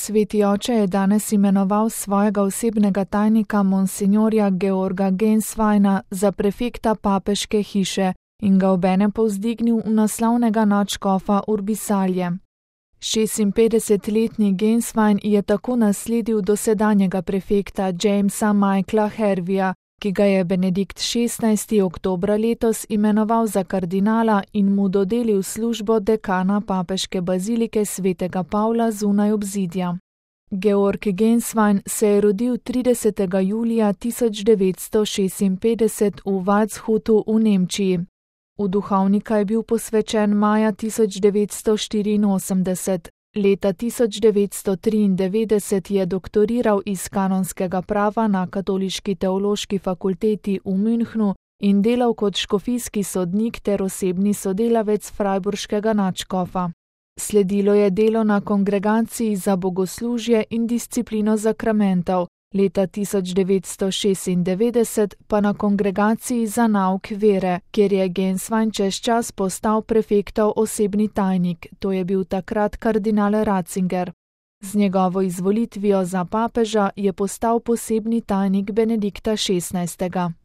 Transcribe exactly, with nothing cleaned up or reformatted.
Sveti oče je danes imenoval svojega osebnega tajnika monsignorja Georga Gensweina za prefekta papeške hiše in ga obenem povzdignil v naslovnega nadškofa Urbisalje. Šestinpetdesetletni Genswein je tako nasledil dosedanjega prefekta Jamesa Michaela Hervija, ki ga je Benedikt šestnajsti oktobra letos imenoval za kardinala in mu dodelil službo dekana papeške bazilike svetega Pavla zunaj obzidja. Georg Genswein se je rodil tridesetega julija tisoč devetsto šestinpetdeset v Waldshutu v Nemčiji. V duhovnika je bil posvečen maja tisoč devetsto štiriinosemdeset. Leta tisoč devetsto triindevetdeset je doktoriral iz kanonskega prava na Katoliški teološki fakulteti v Münchnu in delal kot škofijski sodnik ter osebni sodelavec freiburškega nadškofa. Sledilo je delo na kongregaciji za bogoslužje in disciplino zakramentov, leta tisoč devetsto šestindevetdeset pa na kongregaciji za nauk vere, kjer je Genswein čez čas postal prefektov osebni tajnik, to je bil takrat kardinal Ratzinger. Z njegovo izvolitvijo za papeža je postal posebni tajnik Benedikta šestnajstega.